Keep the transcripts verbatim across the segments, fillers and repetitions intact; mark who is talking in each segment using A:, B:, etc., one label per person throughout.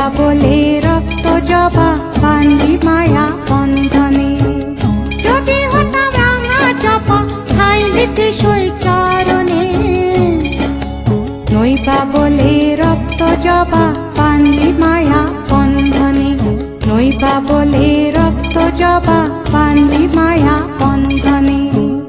A: বলে রক্ত জবা বান্ধি মায়া বন্ধনে। যদি হতাম রাঙা জবা ঠাই দিতে সই চরণে, নইবা বলে রক্ত জবা বান্ধি মায়া বন্ধনে, নইবা বলে রক্ত জবা বান্ধি মায়া বন্ধনে।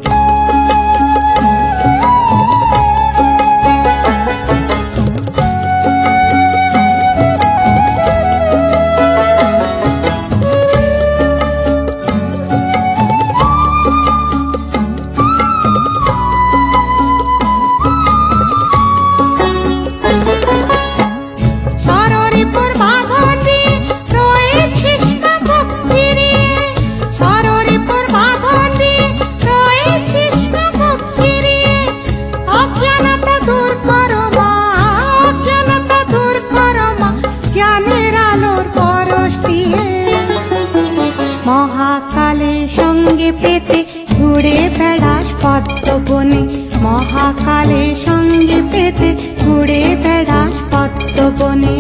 A: মহাকালে সঙ্গে পেতে ঘুরে বেড়াস পদ্ম বনে, মহাকালে সঙ্গে পেতে ঘুরে বেড়াস পদ্ম বনে।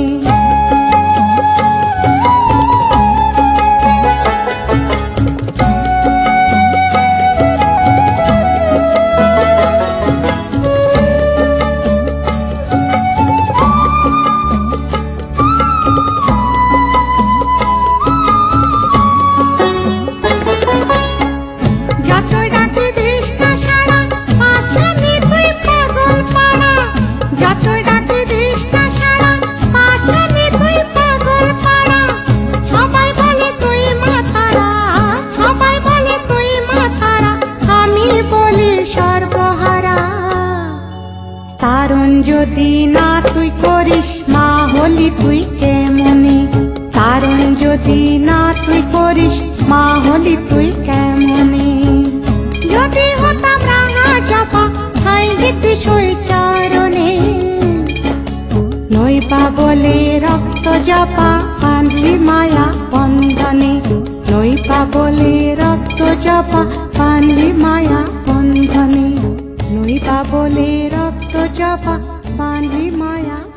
A: তারণ যদি না তুই করিস মা হলি তুই কেমনে, তারণ যদি না তুই করিস মা হলি তুই কেমনে। যদি হতাম রাঙা জবা ঠাই দিতে সই চরণে, নইবা বলে রক্ত জবা বান্ধি মায়া বন্ধনে, নইবা বলে রক্ত জবা বান্ধি মায়া বন্ধনে, নইবা বলে রক্ত জবা বান্ধি মায়া